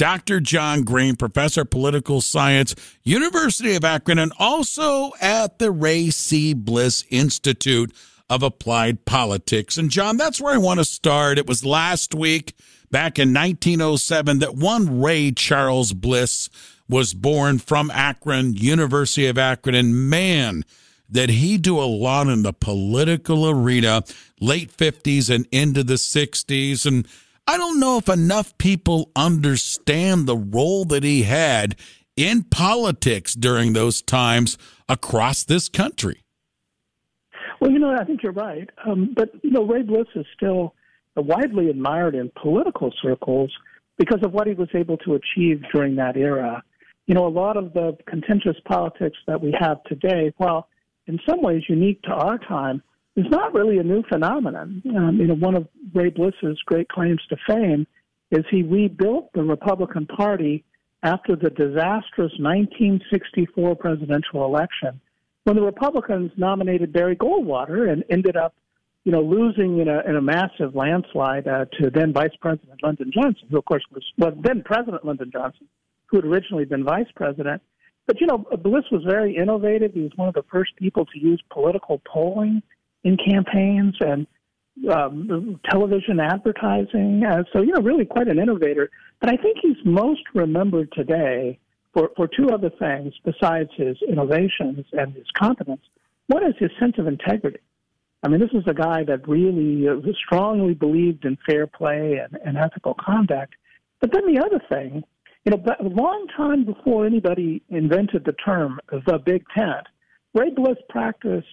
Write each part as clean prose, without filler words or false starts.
Dr. John Green, professor of political science, University of Akron, and also at the Ray C. Bliss Institute of Applied Politics. And John, that's where I want to start. It was last week, back in 1907, that one Ray Charles Bliss was born from Akron, University of Akron. And man, did he do a lot in the political arena, late 50s and into the 60s. And I don't know if enough people understand the role that he had in politics during those times across this country. Well, I think you're right. But Ray Bliss is still widely admired in political circles because of what he was able to achieve during that era. A lot of the contentious politics that we have today, while in some ways unique to our time, is not really a new phenomenon. One of Ray Bliss's great claims to fame is he rebuilt the Republican Party after the disastrous 1964 presidential election, when the Republicans nominated Barry Goldwater and ended up, losing in a massive landslide to then Vice President Lyndon Johnson, who of course was then President Lyndon Johnson, who had originally been vice president. But, Bliss was very innovative. He was one of the first people to use political polling in campaigns and television advertising. So, really quite an innovator. But I think he's most remembered today for two other things besides his innovations and his competence. One is his sense of integrity. I mean, this is a guy that really strongly believed in fair play and ethical conduct. But then the other thing, a long time before anybody invented the term the Big Tent, Ray Bliss practiced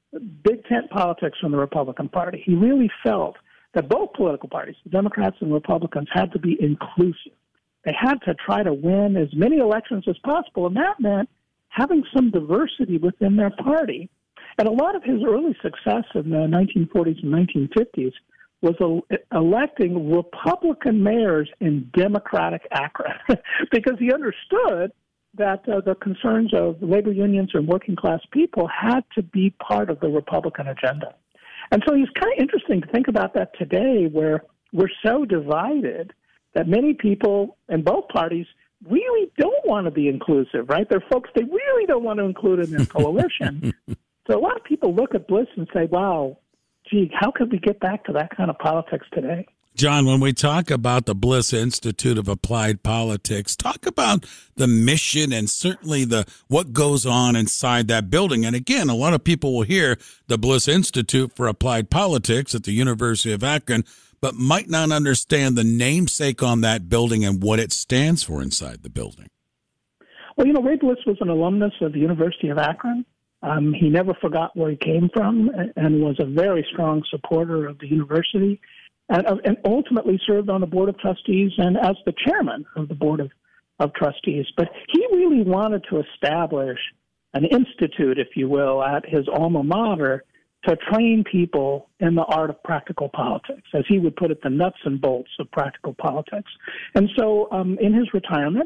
Big Tent politics from the Republican Party. He really felt that both political parties, the Democrats and Republicans, had to be inclusive. They had to try to win as many elections as possible, and that meant having some diversity within their party. And a lot of his early success in the 1940s and 1950s was electing Republican mayors in Democratic Akron because he understood that the concerns of labor unions and working class people had to be part of the Republican agenda. And so it's kind of interesting to think about that today, where we're so divided that many people in both parties really don't want to be inclusive, right? They're folks they really don't want to include in their coalition. So a lot of people look at Bliss and say, wow, gee, how could we get back to that kind of politics today? John, when we talk about the Bliss Institute of Applied Politics, talk about the mission and certainly what goes on inside that building. And again, a lot of people will hear the Bliss Institute for Applied Politics at the University of Akron, but might not understand the namesake on that building and what it stands for inside the building. Well, Ray Bliss was an alumnus of the University of Akron. He never forgot where he came from and was a very strong supporter of the university. And ultimately served on the Board of Trustees and as the chairman of the Board of Trustees. But he really wanted to establish an institute, if you will, at his alma mater to train people in the art of practical politics, as he would put it, the nuts and bolts of practical politics. And so in his retirement,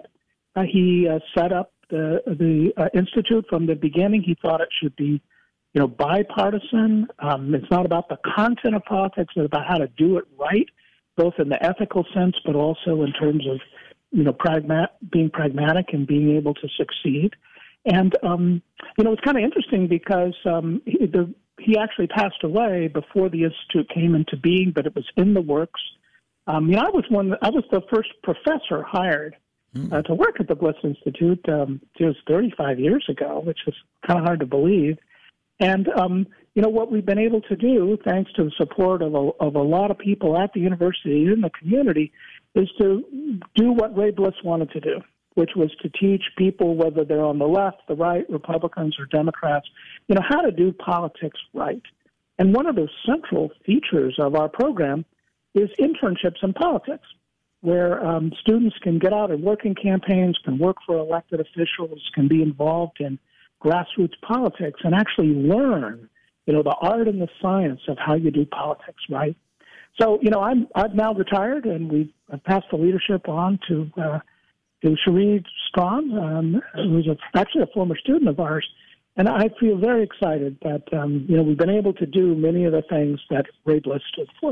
he set up the institute from the beginning. He thought it should be bipartisan. It's not about the content of politics, it's about how to do it right, both in the ethical sense, but also in terms of, being pragmatic and being able to succeed. And, it's kind of interesting because he actually passed away before the Institute came into being, but it was in the works. I was the first professor hired to work at the Bliss Institute just 35 years ago, which is kind of hard to believe. And, what we've been able to do, thanks to the support of a lot of people at the university and in the community, is to do what Ray Bliss wanted to do, which was to teach people, whether they're on the left, the right, Republicans or Democrats, how to do politics right. And one of the central features of our program is internships in politics, where students can get out and work in campaigns, can work for elected officials, can be involved in grassroots politics and actually learn, the art and the science of how you do politics right. So, I've now retired, and we've passed the leadership on to Cherie Strawn, who's actually a former student of ours. And I feel very excited that, we've been able to do many of the things that Ray Bliss stood for.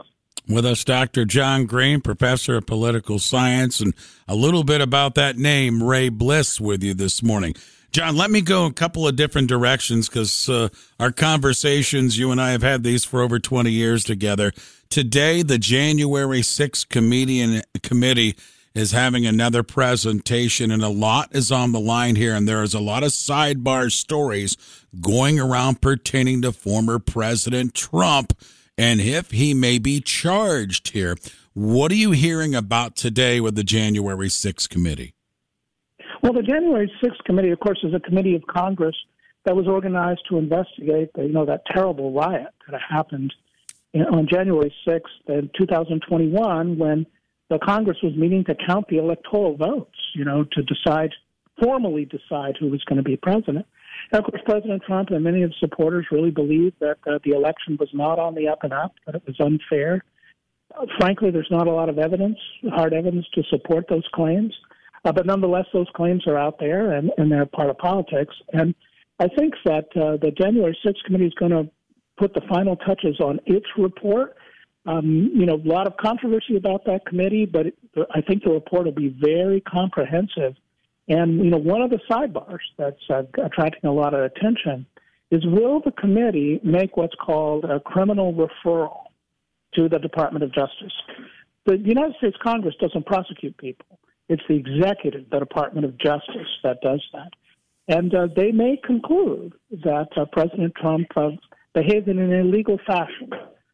With us, Dr. John Green, professor of political science, and a little bit about that name, Ray Bliss, with you this morning. John, let me go a couple of different directions because our conversations, you and I have had these for over 20 years together. Today, the January 6th committee is having another presentation, and a lot is on the line here, and there is a lot of sidebar stories going around pertaining to former President Trump and if he may be charged here. What are you hearing about today with the January 6th committee? Well, the January 6th committee, of course, is a committee of Congress that was organized to investigate, that terrible riot that happened on January 6th in 2021 when the Congress was meeting to count the electoral votes, to formally decide who was going to be president. And of course, President Trump and many of his supporters really believed that the election was not on the up and up, that it was unfair. Frankly, there's not a lot of evidence, hard evidence, to support those claims. But nonetheless, those claims are out there, and they're part of politics. And I think that the January 6th committee is going to put the final touches on its report. A lot of controversy about that committee, but I think the report will be very comprehensive. And, one of the sidebars that's attracting a lot of attention is, will the committee make what's called a criminal referral to the Department of Justice? The United States Congress doesn't prosecute people. It's the executive, the Department of Justice, that does that. And they may conclude that President Trump behaved in an illegal fashion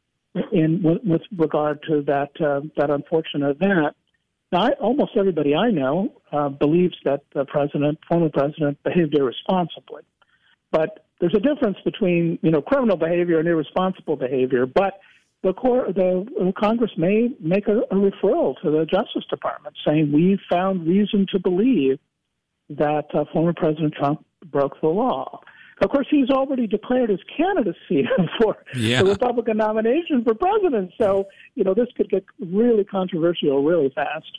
with regard to that unfortunate event. Now, almost everybody I know believes that the former president, behaved irresponsibly. But there's a difference between, criminal behavior and irresponsible behavior. But the Congress may make a referral to the Justice Department saying, we found reason to believe that former President Trump broke the law. Of course, he's already declared his candidacy for the Republican nomination for president. So, this could get really controversial really fast.